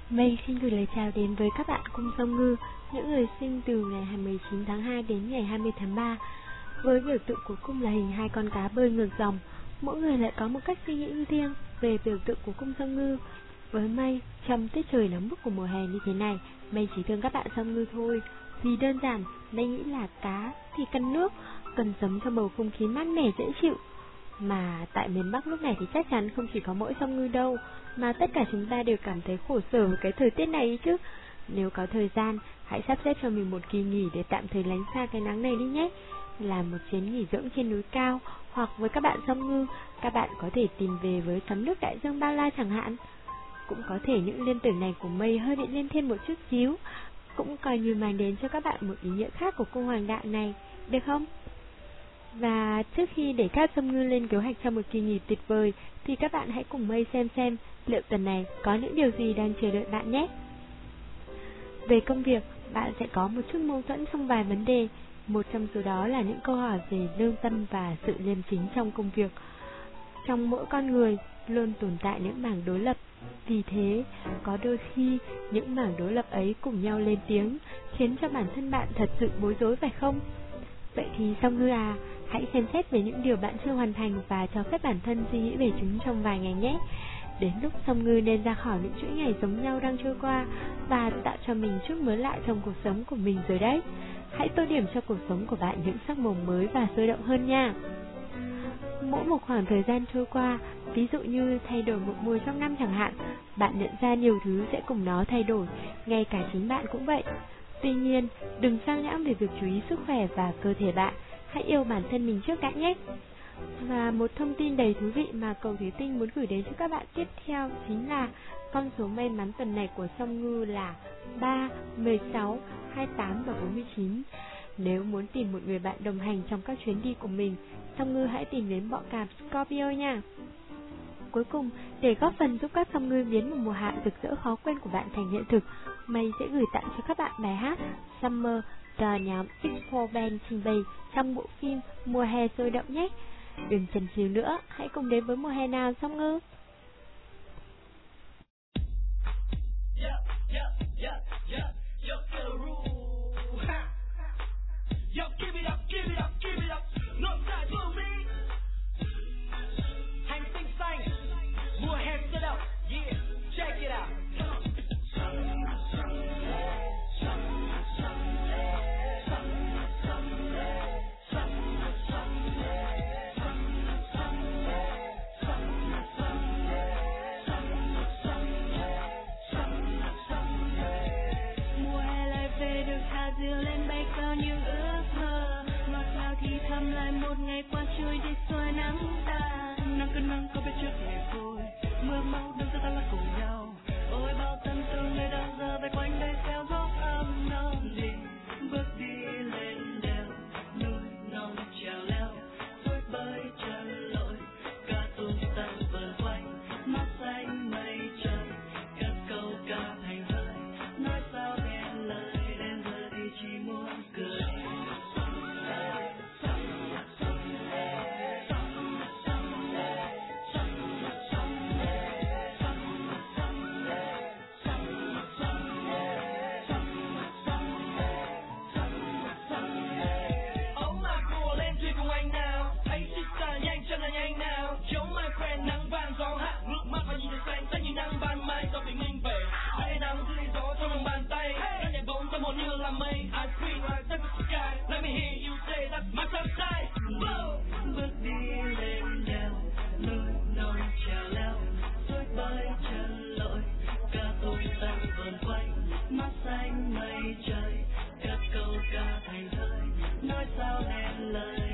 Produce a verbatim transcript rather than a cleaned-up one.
Mây xin gửi lời chào đến với các bạn cung sông ngư, những người sinh từ ngày mười chín tháng hai đến ngày hai mươi tháng ba. Với biểu tượng của cung là hình hai con cá bơi ngược dòng, mỗi người lại có một cách suy nghĩ riêng về biểu tượng của cung sông ngư. Với Mây, trong tiết trời nóng bức của mùa hè như thế này, Mây chỉ thương các bạn sông ngư thôi. Vì đơn giản, Mây nghĩ là cá thì cần nước, cần sống trong bầu không khí mát mẻ dễ chịu. Mà tại miền Bắc lúc này thì chắc chắn không chỉ có mỗi sông ngư đâu, mà tất cả chúng ta đều cảm thấy khổ sở với cái thời tiết này chứ. Nếu có thời gian, hãy sắp xếp cho mình một kỳ nghỉ để tạm thời lánh xa cái nắng này đi nhé. Làm một chuyến nghỉ dưỡng trên núi cao, hoặc với các bạn sông ngư, các bạn có thể tìm về với tắm nước đại dương bao la chẳng hạn. Cũng có thể những liên tưởng này của Mây hơi bị lên thêm một chút xíu, cũng coi như mang đến cho các bạn một ý nghĩa khác của cung hoàng đạo này, được không? Và trước khi để các sông ngư lên kế hoạch cho một kỳ nghỉ tuyệt vời, thì các bạn hãy cùng Mây xem xem liệu tuần này có những điều gì đang chờ đợi bạn nhé. Về công việc, bạn sẽ có một chút mâu thuẫn trong vài vấn đề. Một trong số đó là những câu hỏi về lương tâm và sự liêm chính trong công việc. Trong mỗi con người luôn tồn tại những mảng đối lập. Vì thế, có đôi khi những mảng đối lập ấy cùng nhau lên tiếng, khiến cho bản thân bạn thật sự bối rối phải không? Vậy thì sông ngư à, hãy xem xét về những điều bạn chưa hoàn thành và cho phép bản thân suy nghĩ về chúng trong vài ngày nhé. Đến lúc sông ngư nên ra khỏi những chuỗi ngày giống nhau đang trôi qua và tạo cho mình chút mới lạ trong cuộc sống của mình rồi đấy. Hãy tô điểm cho cuộc sống của bạn những sắc màu mới và sôi động hơn nha. Mỗi một khoảng thời gian trôi qua, ví dụ như thay đổi một mùa trong năm chẳng hạn, bạn nhận ra nhiều thứ sẽ cùng nó thay đổi, ngay cả chính bạn cũng vậy. Tuy nhiên, đừng sao nhãng về việc chú ý sức khỏe và cơ thể bạn, hãy yêu bản thân mình trước đã nhé. Và một thông tin đầy thú vị mà cầu thủy tinh muốn gửi đến cho các bạn tiếp theo chính là con số may mắn tuần này của sông ngư là ba, mười sáu, hai mươi tám và bốn mươi chín. Nếu muốn tìm một người bạn đồng hành trong các chuyến đi của mình, sông ngư hãy tìm đến bọ cạp Scorpio nha. Cuối cùng, để góp phần giúp các sông ngư biến một mùa hạ rực rỡ khó quên của bạn thành hiện thực, Mây sẽ gửi tặng cho các bạn bài hát Summer do nhóm ích bốn Band trình bày trong bộ phim Mùa hè sôi động nhé. Đừng chần chừ nữa, hãy cùng đến với mùa hè nào sông ngư. Lên bay cao những ước mơ, ngọt ngào thì thầm lại một ngày qua trôi đi xóa nắng ta. Nắng cơn nắng có biết trước ngày vui, mưa mau đưa ta là cùng nhau. Ôi bao tâm tư người đang giờ bay quanh đây theo gió ấm nồng đi, bước đi lên đèo núi non trèo leo, suối bơi chân lội, cá tôm tăn vờn quanh, mắt xanh mây trời, cất câu ca thành thơi, nói sao nghe lời. Chỉ muốn cười. Bước đi lên đèo núi non trèo leo, suối bơi chân lội, cá tôm tăn vờn quanh, mắt xanh mây trời, cất câu ca thành thơi, nói sao nên lời.